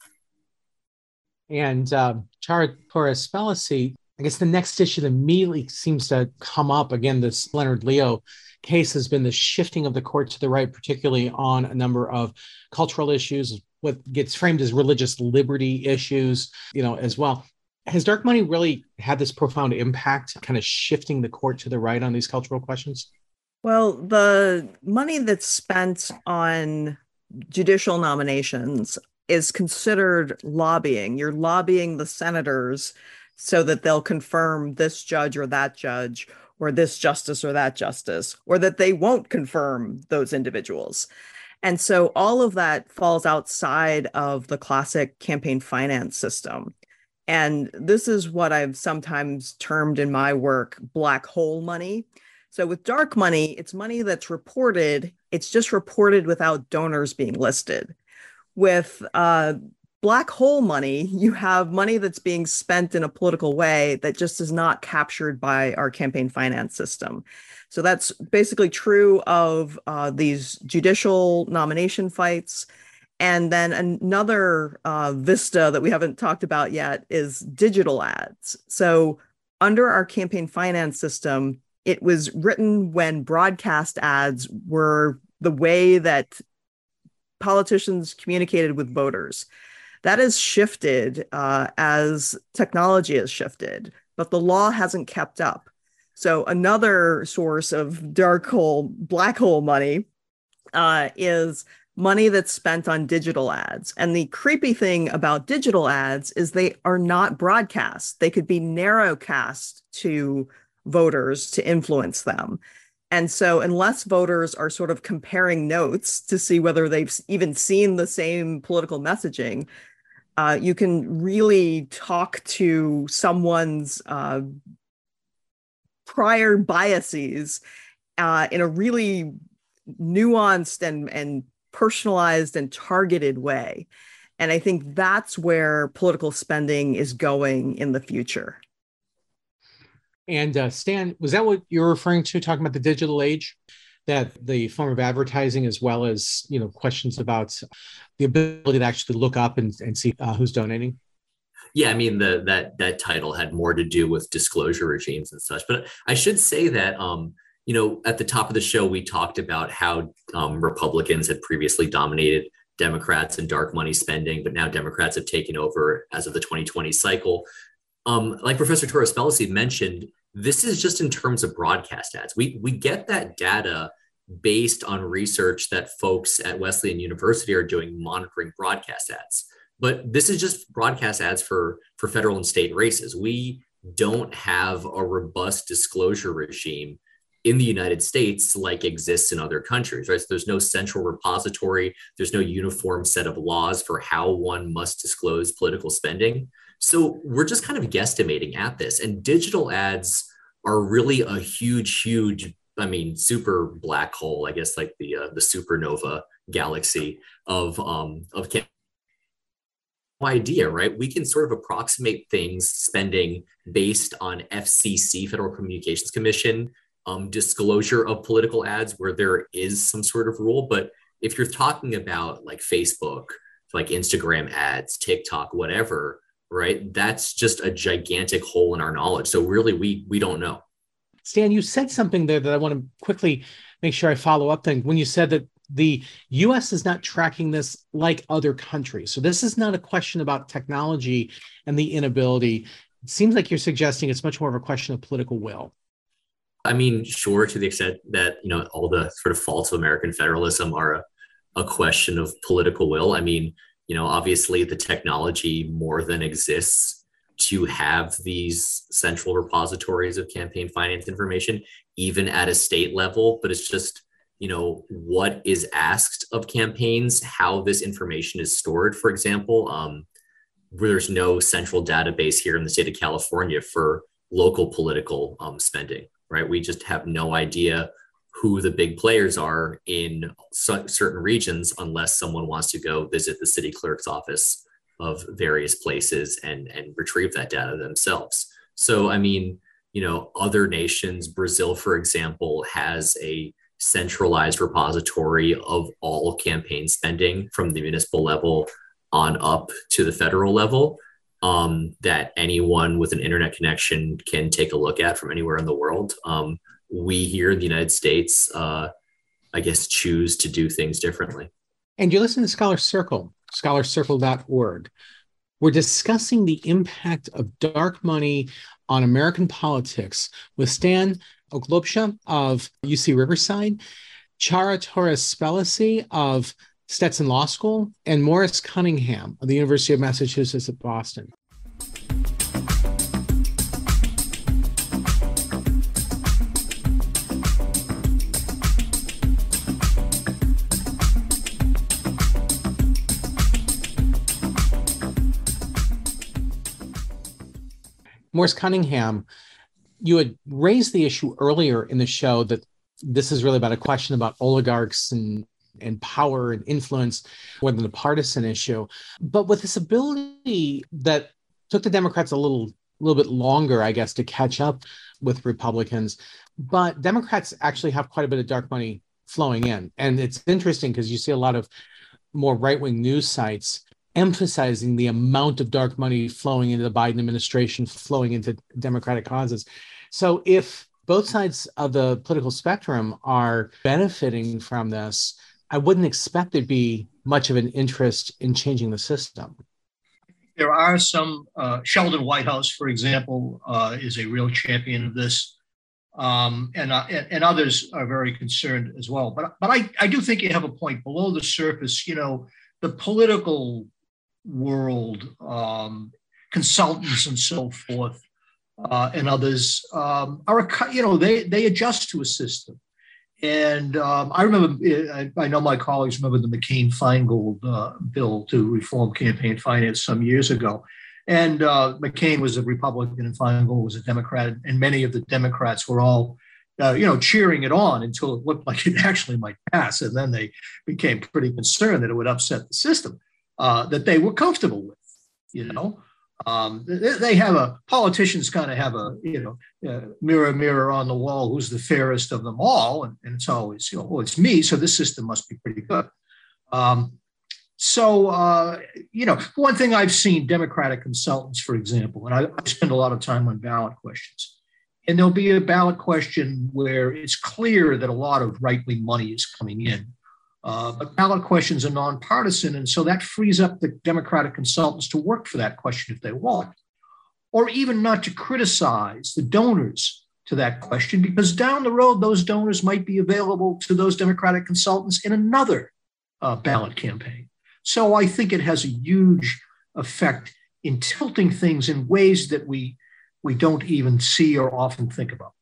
Speaker 1: And uh, Chara Torres Pelosi, I guess the next issue that immediately seems to come up, again, this Leonard Leo case has been the shifting of the court to the right, particularly on a number of cultural issues, what gets framed as religious liberty issues, you know, as well. Has dark money really had this profound impact, kind of shifting the court to the right on these cultural questions?
Speaker 2: Well, the money that's spent on judicial nominations is considered lobbying. You're lobbying the senators so that they'll confirm this judge or that judge, or this justice or that justice, or that they won't confirm those individuals. And so all of that falls outside of the classic campaign finance system. And this is what I've sometimes termed in my work black hole money. So with dark money, it's money that's reported. It's just reported without donors being listed. with uh, black hole money, you have money that's being spent in a political way that just is not captured by our campaign finance system. So that's basically true of uh, these judicial nomination fights. And then another uh, vista that we haven't talked about yet is digital ads. So under our campaign finance system, it was written when broadcast ads were the way that politicians communicated with voters. That has shifted uh, as technology has shifted, but the law hasn't kept up. So another source of dark hole, black hole money uh, is money that's spent on digital ads. And the creepy thing about digital ads is they are not broadcast. They could be narrowcast to voters to influence them. And so unless voters are sort of comparing notes to see whether they've even seen the same political messaging, uh, you can really talk to someone's uh, prior biases uh, in a really nuanced and, and personalized and targeted way. And I think that's where political spending is going in the future.
Speaker 1: And uh, Stan, was that what you're referring to, talking about the digital age? That the form of advertising, as well as, you know, questions about the ability to actually look up and, and see uh, who's donating?
Speaker 3: Yeah, I mean, the that that title had more to do with disclosure regimes and such. But I should say that, um, you know, at the top of the show, we talked about how um, Republicans had previously dominated Democrats in dark money spending, but now Democrats have taken over as of the twenty twenty cycle. Um, like Professor Torres-Pelosi mentioned, this is just in terms of broadcast ads. We we get that data based on research that folks at Wesleyan University are doing monitoring broadcast ads. But this is just broadcast ads for, for federal and state races. We don't have a robust disclosure regime in the United States like exists in other countries, right? So there's no central repository. There's no uniform set of laws for how one must disclose political spending. So we're just kind of guesstimating at this. And digital ads are really a huge, huge, I mean, super black hole, I guess, like the uh, the supernova galaxy of um, of campaign idea, right? We can sort of approximate things spending based on F C C, Federal Communications Commission, um, disclosure of political ads where there is some sort of rule. But if you're talking about like Facebook, like Instagram ads, TikTok, whatever, right? That's just a gigantic hole in our knowledge. So really, we we don't know.
Speaker 1: Stan, you said something there that I want to quickly make sure I follow up on. When you said that the U S is not tracking this like other countries. So this is not a question about technology and the inability. It seems like you're suggesting it's much more of a question of political will.
Speaker 3: I mean, sure, to the extent that, you know, all the sort of faults of American federalism are a, a question of political will. I mean, you know, obviously the technology more than exists to have these central repositories of campaign finance information, even at a state level, but it's just, you know, what is asked of campaigns, how this information is stored, for example, um, where there's no central database here in the state of California for local political um, spending, right? We just have no idea who the big players are in c- certain regions unless someone wants to go visit the city clerk's office of various places and, and retrieve that data themselves. So, I mean, you know, other nations, Brazil, for example, has a centralized repository of all campaign spending from the municipal level on up to the federal level um, that anyone with an internet connection can take a look at from anywhere in the world. Um, we here in the United States, uh, I guess, choose to do things differently.
Speaker 1: And you listen to Scholar Circle, scholar circle dot org. We're discussing the impact of dark money on American politics with Stan Oglobsha of U C Riverside, Chara Torres-Pelosi of Stetson Law School, and Morris Cunningham of the University of Massachusetts at Boston. Morris Cunningham, you had raised the issue earlier in the show that this is really about a question about oligarchs and and power and influence more than a partisan issue. But with this ability that took the Democrats a little, little bit longer, I guess, to catch up with Republicans, but Democrats actually have quite a bit of dark money flowing in. And it's interesting because you see a lot of more right-wing news sites emphasizing the amount of dark money flowing into the Biden administration, flowing into Democratic causes. So if both sides of the political spectrum are benefiting from this, I wouldn't expect there'd be much of an interest in changing the system.
Speaker 4: There are some, uh, Sheldon Whitehouse, for example, uh, is a real champion of this. Um, and, uh, and and others are very concerned as well. But, but I, I do think you have a point. Below the surface, you know, the political world, um, consultants and so forth, uh, and others um, are, you know, they they adjust to a system. And um, I remember, I, I know my colleagues remember the McCain-Feingold uh, bill to reform campaign finance some years ago. And uh, McCain was a Republican and Feingold was a Democrat. And many of the Democrats were all, uh, you know, cheering it on until it looked like it actually might pass. And then they became pretty concerned that it would upset the system uh, that they were comfortable with, you know. Um, they, they have a, politicians kind of have a, you know, uh, mirror, mirror on the wall, who's the fairest of them all. And, and it's always, you know, well, it's me, so this system must be pretty good. Um, so, uh, you know, one thing I've seen Democratic consultants, for example, and I, I spend a lot of time on ballot questions, and there'll be a ballot question where it's clear that a lot of right-wing money is coming in. Uh, but ballot questions are nonpartisan, and so that frees up the Democratic consultants to work for that question if they want, or even not to criticize the donors to that question, because down the road, those donors might be available to those Democratic consultants in another uh, ballot campaign. So I think it has a huge effect in tilting things in ways that we, we don't even see or often think about.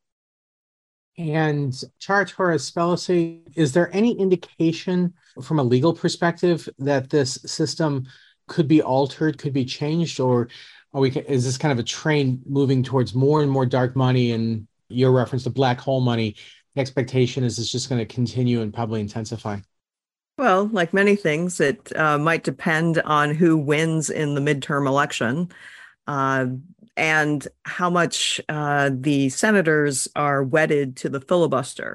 Speaker 1: And Chara Torres Spelliscy, is there any indication from a legal perspective that this system could be altered, could be changed, or are we, is this kind of a train moving towards more and more dark money? And your reference to black hole money, the expectation is it's just going to continue and probably intensify.
Speaker 2: Well, like many things, it uh, might depend on who wins in the midterm election. Uh, and how much uh, the senators are wedded to the filibuster.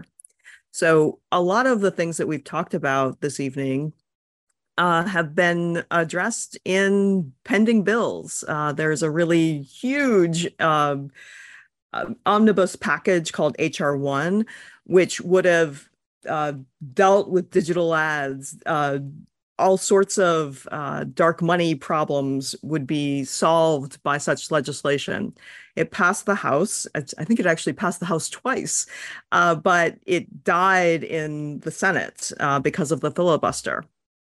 Speaker 2: So a lot of the things that we've talked about this evening uh, have been addressed in pending bills. Uh, there's a really huge uh, uh, omnibus package called H R one, which would have uh, dealt with digital ads, uh, all sorts of uh, dark money problems would be solved by such legislation. It passed the House. I think it actually passed the House twice, uh, but it died in the Senate uh, because of the filibuster.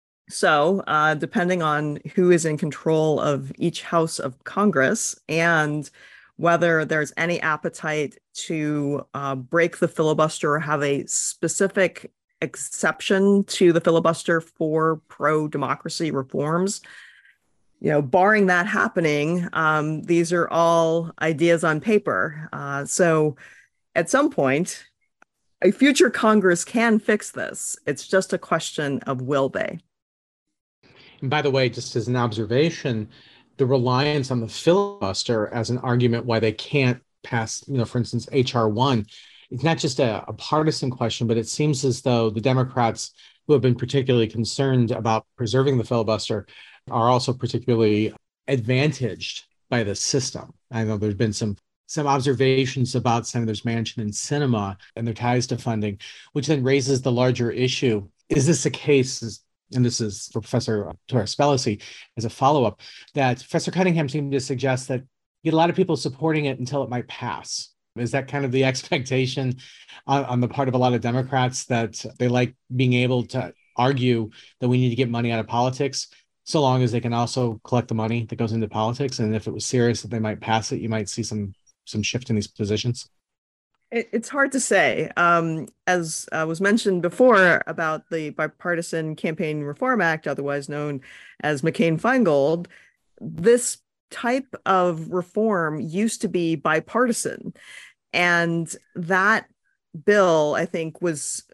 Speaker 2: So uh, depending on who is in control of each House of Congress and whether there's any appetite to uh, break the filibuster or have a specific exception to the filibuster for pro-democracy reforms, you know, barring that happening, um, these are all ideas on paper. Uh, so at some point, a future Congress can fix this. It's just a question of will they.
Speaker 1: And by the way, just as an observation, the reliance on the filibuster as an argument why they can't pass, you know, for instance, H R one, it's not just a, a partisan question, but it seems as though the Democrats who have been particularly concerned about preserving the filibuster are also particularly advantaged by the system. I know there's been some some observations about Senators Manchin and Sinema and their ties to funding, which then raises the larger issue. Is this a case, and this is for Professor Torres Spelliscy as a follow-up, that Professor Cunningham seemed to suggest that you get a lot of people supporting it until it might pass? Is that kind of the expectation on, on the part of a lot of Democrats, that they like being able to argue that we need to get money out of politics so long as they can also collect the money that goes into politics? And if it was serious that they might pass it, you might see some some shift in these positions?
Speaker 2: It, it's hard to say. Um, as uh, was mentioned before about the Bipartisan Campaign Reform Act, otherwise known as McCain-Feingold, this type of reform used to be bipartisan. And that bill, I think, was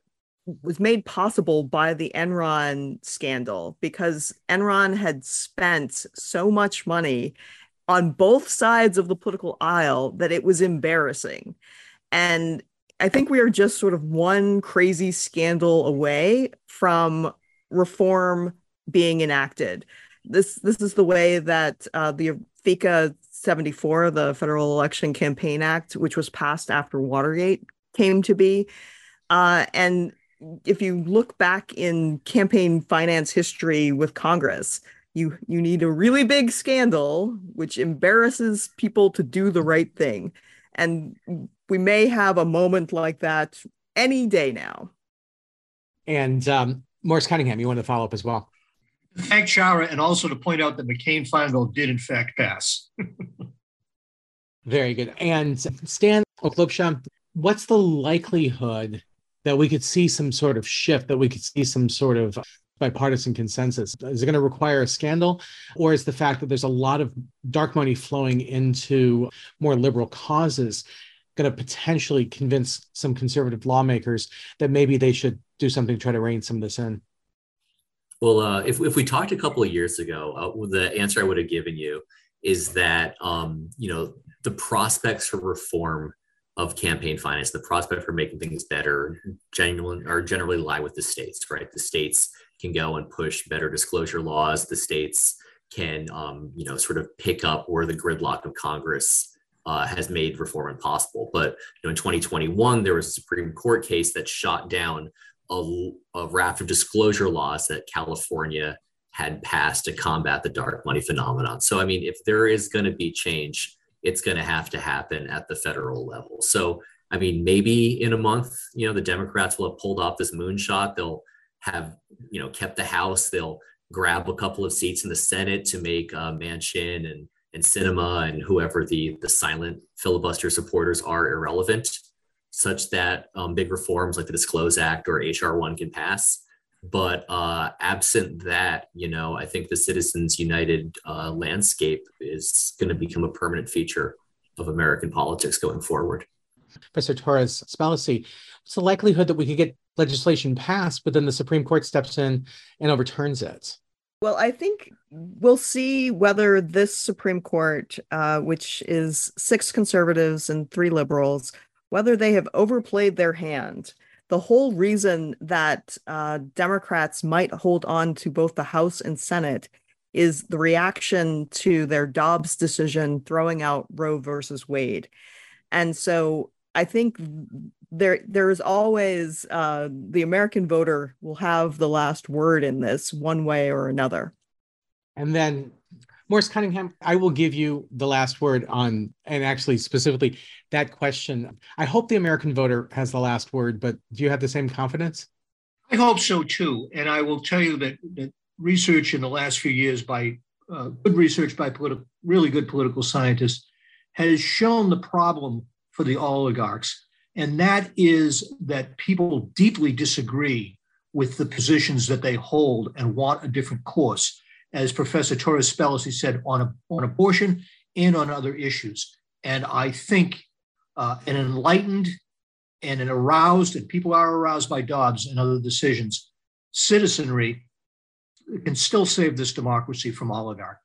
Speaker 2: was made possible by the Enron scandal, because Enron had spent so much money on both sides of the political aisle that it was embarrassing. And I think we are just sort of one crazy scandal away from reform being enacted. This this is the way that uh, the FECA seventy-four, the Federal Election Campaign Act, which was passed after Watergate, came to be. Uh, and if you look back in campaign finance history with Congress, you you need a really big scandal which embarrasses people to do the right thing. And we may have a moment like that any day now.
Speaker 1: And um, Morris Cunningham, you want to follow up as well?
Speaker 4: Thank Shara, and also to point out that McCain-Feingold did in fact pass.
Speaker 1: Very good. And Stan Oklopsha, what's the likelihood that we could see some sort of shift, that we could see some sort of bipartisan consensus? Is it going to require a scandal, or is the fact that there's a lot of dark money flowing into more liberal causes going to potentially convince some conservative lawmakers that maybe they should do something to try to rein some of this in?
Speaker 3: Well, uh, if, if we talked a couple of years ago, uh, the answer I would have given you is that, um, you know, the prospects for reform of campaign finance, the prospect for making things better, genuine or generally lie with the states, right? The states can go and push better disclosure laws. The states can, um, you know, sort of pick up where the gridlock of Congress uh, has made reform impossible. But you know, in twenty twenty-one, there was a Supreme Court case that shot down a, a raft of disclosure laws that California had passed to combat the dark money phenomenon. So, I mean, if there is going to be change, it's going to have to happen at the federal level. So, I mean, maybe in a month, you know, the Democrats will have pulled off this moonshot. They'll have, you know, kept the House. They'll grab a couple of seats in the Senate to make uh, Manchin and and Sinema and whoever the the silent filibuster supporters are irrelevant, such that um, big reforms like the Disclose Act or H R one can pass. But uh, absent that, you know, I think the Citizens United uh, landscape is going to become a permanent feature of American politics going forward.
Speaker 1: Professor Torres Spelliscy, what's the likelihood that we could get legislation passed, but then the Supreme Court steps in and overturns it?
Speaker 2: Well, I think we'll see whether this Supreme Court, uh, which is six conservatives and three liberals, whether they have overplayed their hand. The whole reason that uh, Democrats might hold on to both the House and Senate is the reaction to their Dobbs decision throwing out Roe versus Wade. And so I think there there's always uh, the American voter will have the last word in this one way or another.
Speaker 1: And then Morris Cunningham, I will give you the last word on, and actually specifically that question. I hope the American voter has the last word, but do you have the same confidence?
Speaker 4: I hope so too. And I will tell you that, that research in the last few years by uh, good research by politi- really good political scientists has shown the problem for the oligarchs. And that is that people deeply disagree with the positions that they hold and want a different course, as Professor Torres Spelliscy said, on, a, on abortion and on other issues. And I think uh, an enlightened and an aroused, and people are aroused by Dobbs and other decisions, citizenry can still save this democracy from oligarchy.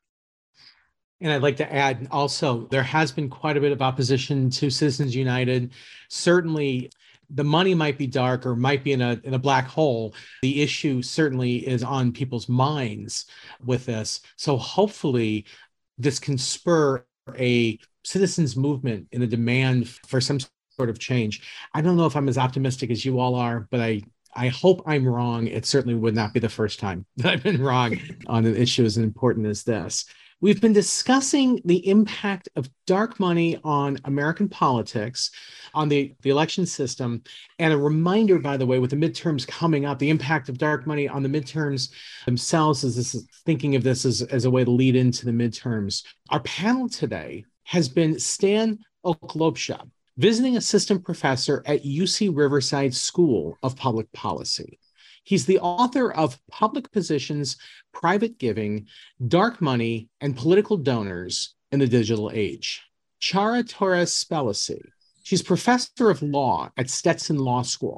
Speaker 1: And I'd like to add also, there has been quite a bit of opposition to Citizens United. Certainly, the money might be dark or might be in a in a black hole. The issue certainly is on people's minds with this. So hopefully, this can spur a citizens movement in a demand for some sort of change. I don't know if I'm as optimistic as you all are, but I I hope I'm wrong. It certainly would not be the first time that I've been wrong on an issue as important as this. We've been discussing the impact of dark money on American politics, on the, the election system, and a reminder, by the way, with the midterms coming up, the impact of dark money on the midterms themselves, as this is thinking of this as, as a way to lead into the midterms. Our panel today has been Stan Oklopsha, visiting assistant professor at U C Riverside School of Public Policy. He's the author of Public Positions, Private Giving, Dark Money, and Political Donors in the Digital Age. Chara Torres Spelliscy, she's professor of law at Stetson Law School.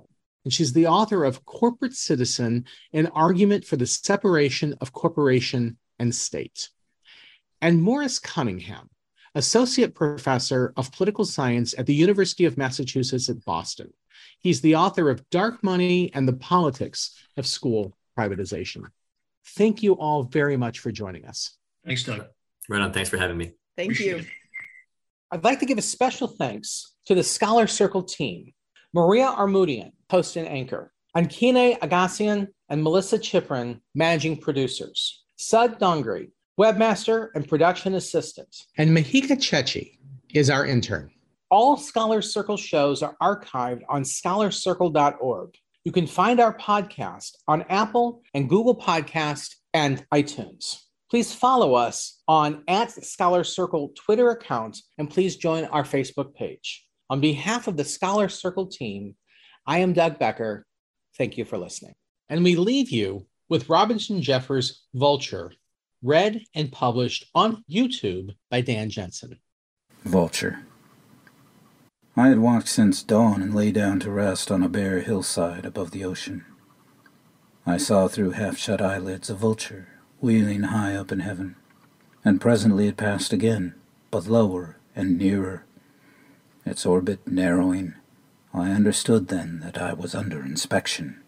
Speaker 1: and she's the author of Corporate Citizen, an argument for the separation of corporation and state. And Morris Cunningham, associate professor of political science at the University of Massachusetts at Boston. He's the author of Dark Money and the Politics of School Privatization. Thank you all very much for joining us.
Speaker 4: Thanks, Doug.
Speaker 3: Right on. Thanks for having me.
Speaker 2: Thank
Speaker 4: Appreciate
Speaker 2: you.
Speaker 4: it.
Speaker 1: I'd like to give a special thanks to the Scholar Circle team, Maria Armudian, host and anchor, Ankine Agassian and Melissa Chiprin, managing producers, Sud Dongri, webmaster and production assistant, and Mahika Chechi is our intern. All Scholar Circle shows are archived on scholar circle dot org. You can find our podcast on Apple and Google Podcast and iTunes. Please follow us on at Scholar Circle Twitter account, and please join our Facebook page. On behalf of the Scholar Circle team, I am Doug Becker. Thank you for listening. And we leave you with Robinson Jeffers' Vulture, read and published on YouTube by Dan Jensen.
Speaker 5: Vulture. I had walked since dawn and lay down to rest on a bare hillside above the ocean. I saw through half-shut eyelids a vulture wheeling high up in heaven, and presently it passed again, but lower and nearer. Its orbit narrowing, I understood then that I was under inspection.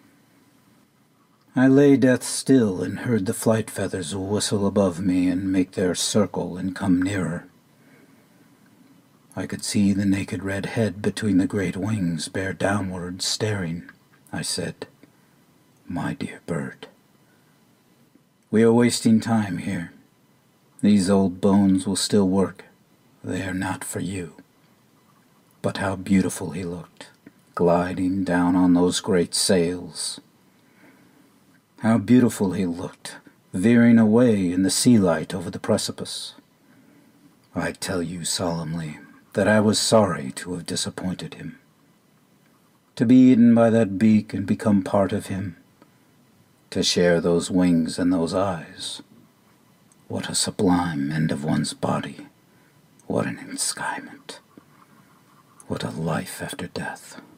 Speaker 5: I lay death still and heard the flight feathers whistle above me and make their circle and come nearer. I could see the naked red head between the great wings bear downward, staring. I said, "My dear bird, we are wasting time here. These old bones will still work. They are not for you." But how beautiful he looked, gliding down on those great sails. How beautiful he looked, veering away in the sea light over the precipice. I tell you solemnly that I was sorry to have disappointed him. To be eaten by that beak and become part of him, to share those wings and those eyes. What a sublime end of one's body. What an enskyment. What a life after death.